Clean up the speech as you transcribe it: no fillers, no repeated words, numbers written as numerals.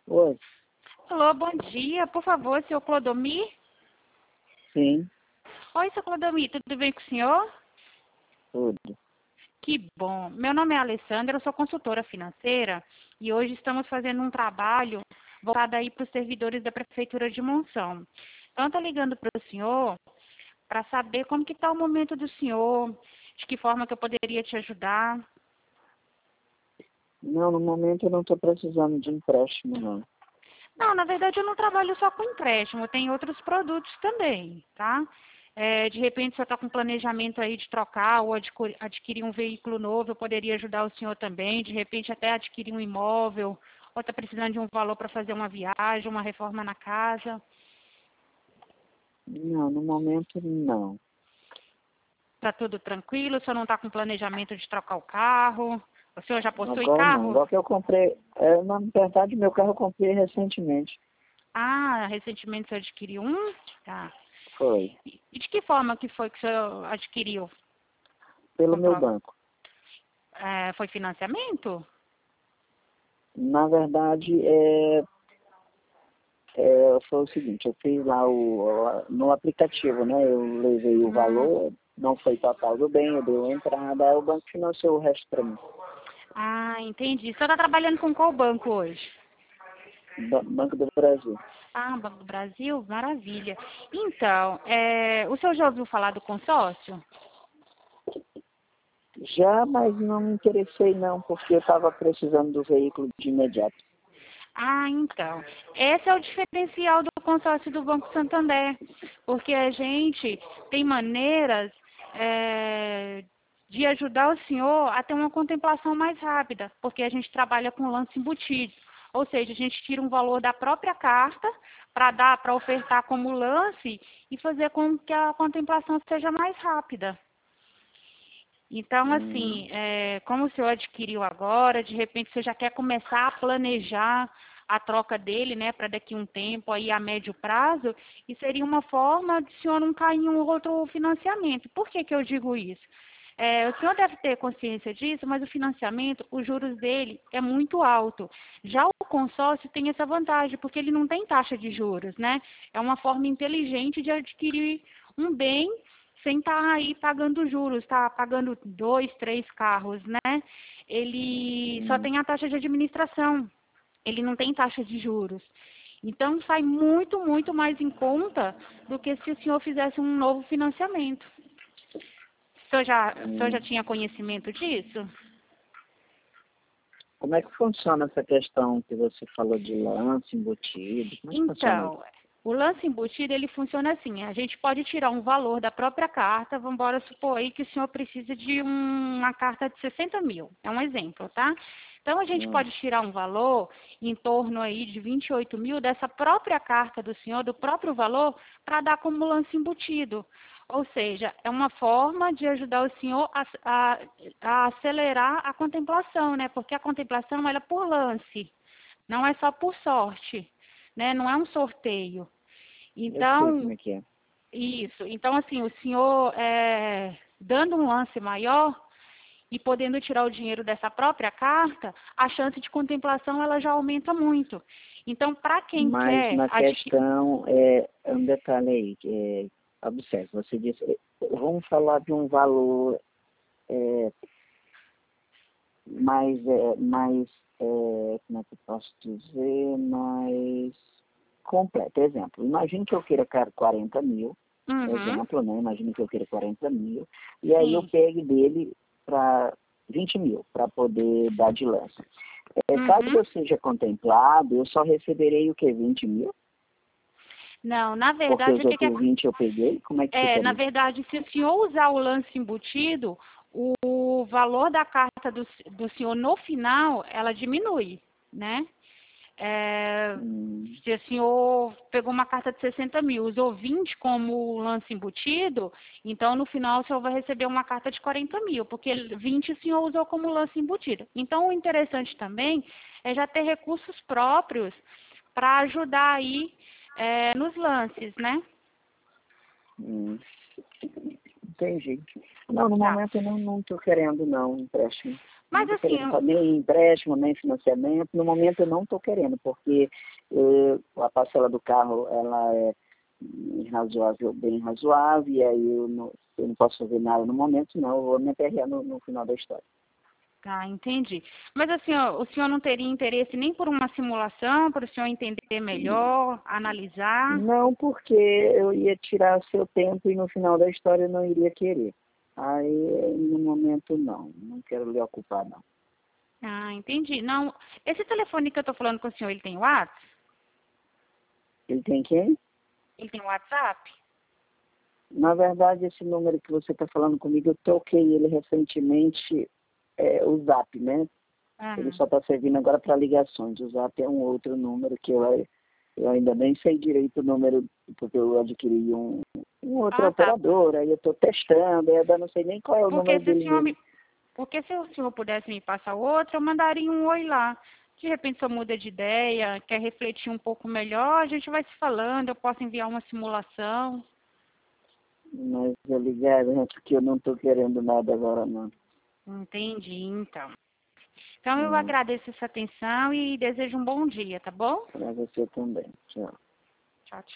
Oi, Alô, bom dia. Por favor, senhor Clodomir? sim, Oi, senhor Clodomir, tudo bem com o senhor? tudo. Que bom. Meu nome é Alessandra, eu sou consultora financeira e hoje estamos fazendo um trabalho voltado aí para os servidores da Prefeitura de Monção. Então, estou ligando para o senhor para saber como que está o momento do senhor, de que forma que eu poderia te ajudar. Não, no momento eu não estou precisando de empréstimo, não. Não, na verdade eu não trabalho só com empréstimo, tem outros produtos também, tá? De repente, se eu está com planejamento aí de trocar ou adquirir um veículo novo, eu poderia ajudar o senhor também. De repente, até adquirir um imóvel, ou está precisando de um valor para fazer uma viagem, uma reforma na casa. Não, no momento não. Está tudo tranquilo? O senhor não está com planejamento de trocar o carro? O senhor já possui Agora não. carro? Igual que eu comprei, na verdade, meu carro eu comprei recentemente. Ah, recentemente o senhor adquiriu um? Tá. Foi, E de que forma que foi que o senhor adquiriu? pelo meu Comprou? banco. Foi financiamento? Na verdade, foi o seguinte, eu fiz lá no aplicativo, né? Eu levei o Hum. valor, não foi total do bem, eu dei uma entrada, aí o banco financiou o resto para mim. Ah, entendi. O senhor está trabalhando com qual banco hoje? Banco do Brasil. Ah, Banco do Brasil? Maravilha. Então, o senhor já ouviu falar do consórcio? Já, mas não me interessei não, porque eu estava precisando do veículo de imediato. Ah, então. Esse é o diferencial do consórcio do Banco Santander, porque a gente tem maneiras de ajudar o senhor a ter uma contemplação mais rápida, porque a gente trabalha com lance embutido. Ou seja, a gente tira um valor da própria carta para ofertar como lance e fazer com que a contemplação seja mais rápida. Então, Hum, assim, como o senhor adquiriu agora, de repente você já quer começar a planejar a troca dele, né, para daqui a um tempo, aí a médio prazo, e seria uma forma de o senhor não cair em um outro financiamento. Por que que eu digo isso? O senhor deve ter consciência disso, mas o financiamento, os juros dele é muito alto. Já o consórcio tem essa vantagem, porque ele não tem taxa de juros, né? É uma forma inteligente de adquirir um bem sem estar aí pagando juros, tá pagando 2, 3 carros, né? Ele só hum, tem a taxa de administração, ele não tem taxa de juros. Então sai muito, muito mais em conta do que se o senhor fizesse um novo financiamento. O senhor já hum. tinha conhecimento disso? Como é que funciona essa questão que você falou de lance embutido? Como é que funciona isso? Então, o lance embutido, ele funciona assim, a gente pode tirar um valor da própria carta, vamos embora supor aí que o senhor precisa de uma carta de 60 mil, é um exemplo, tá? Então, a gente Hum, pode tirar um valor em torno aí de 28 mil dessa própria carta do senhor, do próprio valor, para dar como lance embutido. Ou seja, é uma forma de ajudar o senhor a acelerar a contemplação, né? Porque a contemplação, ela é por lance, não é só por sorte, né? Não é um sorteio. eu sei como Então, é que é. isso. Então, assim, o senhor dando um lance maior e podendo tirar o dinheiro dessa própria carta, a chance de contemplação ela já aumenta muito. Então, para quem Mas quer na adquirir. questão, é um detalhe aí, observe, você disse, vamos falar de um valor como é que eu posso dizer, mais completo. Exemplo, imagine que eu queira 40 mil, Uhum, exemplo, né? Imagine que eu queira 40 mil, e aí eu sim. pegue dele para 20 mil, para poder dar de lance. Caso Uhum. eu seja contemplado, eu só receberei o que? 20 mil? Não, na Porque verdade, os o que que outros 20 eu peguei? Como é que na ficaria? verdade, se o senhor usar o lance embutido, o valor da carta do senhor no final, ela diminui, né? Hum, Se o senhor pegou uma carta de 60 mil, usou 20 como lance embutido, então no final o senhor vai receber uma carta de 40 mil, porque 20 o senhor usou como lance embutido. Então o interessante também é já ter recursos próprios para ajudar aí nos lances, né? hum, entendi. Não, no Tá. momento eu não estou querendo não empréstimo. Não Mas estou assim, querendo nem empréstimo, nem financiamento. No momento eu não estou querendo, porque a parcela do carro ela é razoável, bem razoável, e aí eu não posso fazer nada no momento, senão eu vou me aperrear no final da história. entendi. Mas assim, ó, o senhor não teria interesse nem por uma simulação, para o senhor entender melhor, analisar? Não, porque eu ia tirar seu tempo e no final da história eu não iria querer. Aí, no momento, não quero lhe ocupar, não. Entendi. Não, esse telefone que eu estou falando com o senhor, ele tem WhatsApp? Ele tem quem? Ele tem WhatsApp? Na verdade, esse número que você está falando comigo, eu troquei ele recentemente, o Zap, né? Ele só está servindo agora para ligações. O Zap é um outro número que eu ainda nem sei direito o número, porque eu adquiri um outro Tá. operador, aí eu estou testando, aí eu ainda não sei nem qual é o Porque número se o dele senhor mesmo. me, porque se o senhor pudesse me passar outro, eu mandaria um oi lá. De repente, se eu muda de ideia, quer refletir um pouco melhor, a gente vai se falando, eu posso enviar uma simulação. Mas eu liguei, gente, que eu não estou querendo nada agora, não. Entendi, então. Então, eu Hum, agradeço essa atenção e desejo um bom dia, tá bom? para você também. Tchau. Tchau, tchau.